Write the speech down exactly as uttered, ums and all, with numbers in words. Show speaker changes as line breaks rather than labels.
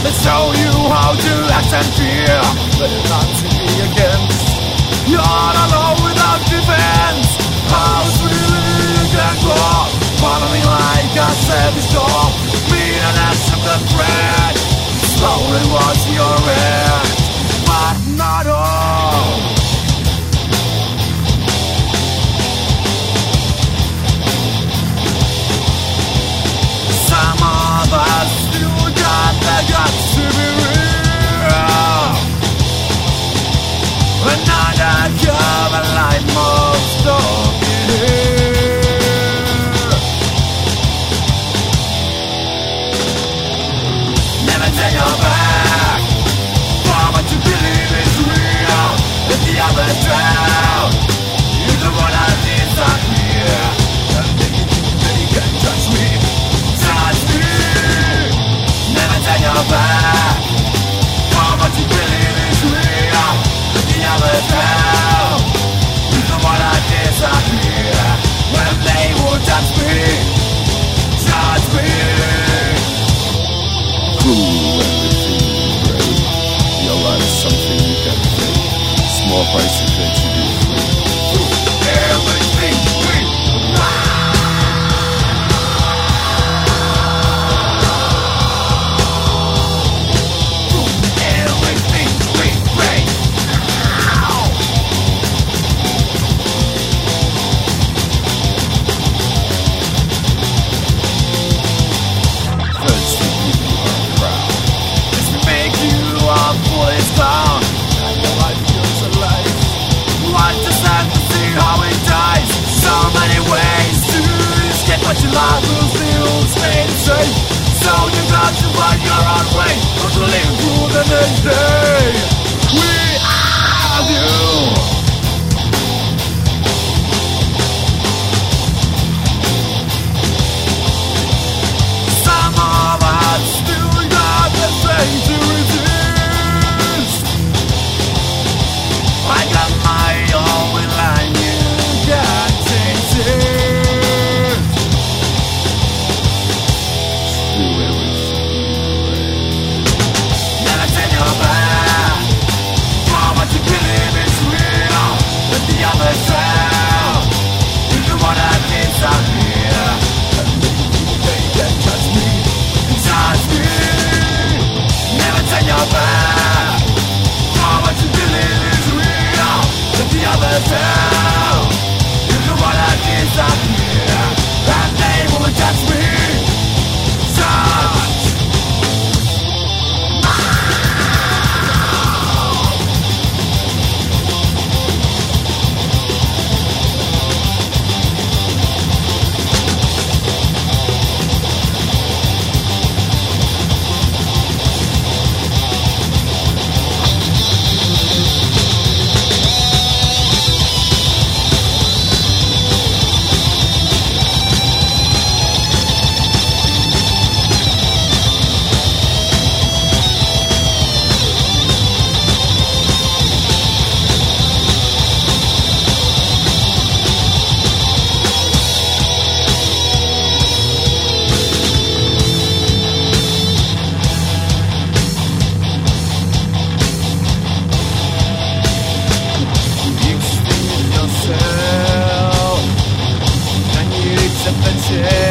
Let's show you how to act and fear, but it's not to be against. You're not alone without defense. How's really you can go? Follow me like a savage dog. Meaningless of the threat slowly was your end, but not all. Some of us still got the guts to be real. Another cover light most of here. Never turn your back for what you believe is real. Let the others drown. You don't wanna disappear. And then you think that you can touch me. Touch me. Never turn your back for what you believe is real. Let the others drown. You don't wanna disappear. When they will touch me. Touch me.
Cool and defeating brave. Your life is something you can fake. Small prices that you do free.
Everything we Everything we break.
First to give you a crowd.
Just to make you a foolish clown. And your life feels alive. Want to stand to see how it dies. So many ways to escape what you love will still stay the same. So you got to find your own way. Not to live through the next day. We are you. Some of us still got the strength to resist. I got my own line, you can't change it.
Do everything you
Never turn your back for what you believe is real. Let the others drown. You don't wanna disappear. And then you think they can touch me. Touch me. Never turn your back for what you believe is real. Let the others drown. You don't wanna disappear. And they won't touch me. Touch. You extend yourself. Can you accept the change?